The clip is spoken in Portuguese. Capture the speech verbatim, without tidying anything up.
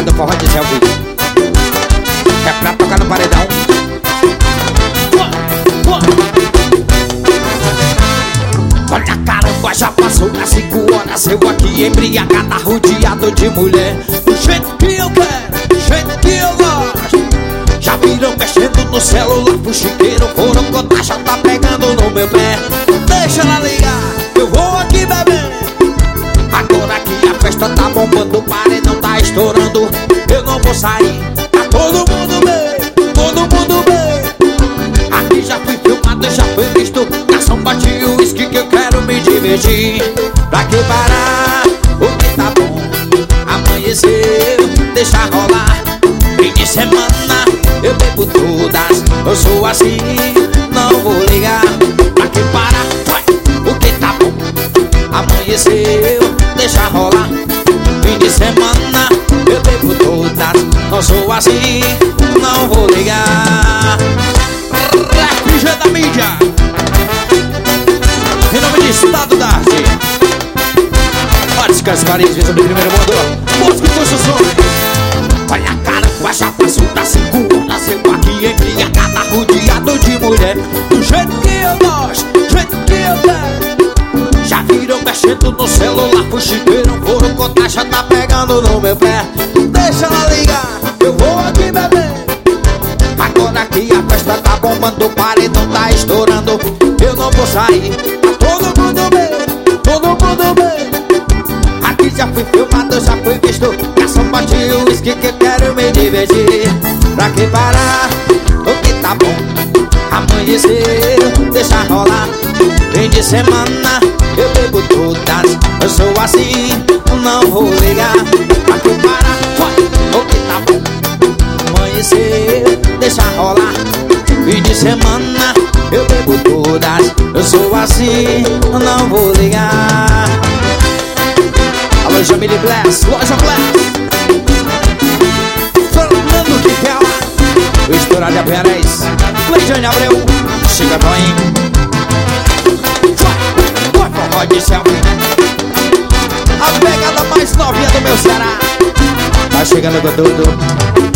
do forró de selfie. É pra tocar no paredão. Olha caramba, já passou as cinco horas. Eu aqui embriagada, rodeado de mulher. Do jeito que eu quero, do jeito que eu gosto. Já viram mexendo no celular pro chiqueiro. Foram contar, já tá pegando no meu pé. Deixa ela ligar, eu vou aqui beber. Agora que a festa tá bombando, o paredão tá estourando. Eu não vou sair, tá todo mundo bem, todo mundo bem. Aqui já fui filmado, já fui visto. Garçom, bate o uísque que eu quero me divertir. Pra que parar, o que tá bom amanheceu, deixa rolar. Fim de semana eu bebo todas, eu sou assim, não vou ligar. Pra que parar, vai, o que tá bom amanheceu, deixa rolar. Fim de semana eu bebo todas, não sou assim, não vou ligar. R G da mídia, em nome de Estado da Arte. Óticas Marins, visão do primeiro mundo, Bosco Construções. Olha caramba, já passou das cinco horas. Eu aqui embriagada, rodeado de mulher. Do jeito que eu gosto, do jeito que eu quero. Já viram mexendo no celular pro chiqueiro. Foram contar, já tá pegando no meu pé. Deixa ela ligar, eu vou aqui beber. Agora que a festa tá bombando, o paredão tá estourando. Eu não vou sair, tá todo mundo bem, todo mundo bem. Aqui já fui filmado, já fui visto. Garçom, bate o uísque que eu quero me divertir. Pra que parar, o que tá bom amanheceu, deixa rolar. Fim de semana eu bebo todas, eu sou assim, não vou ligar. Pra que parar, vai, o que tá bom amanheceu, deixa rolar. Fim de semana eu bebo todas, eu sou assim, não vou ligar. Alô, Jamile Bless, Loja Bless, Fernando Kikela, o Estourado de Apenas, Leidiane Abreu, Chica Toim. Vai, vai, forró de selfie. A pegada mais novinha do meu Ceará. Tá chegando com tudo.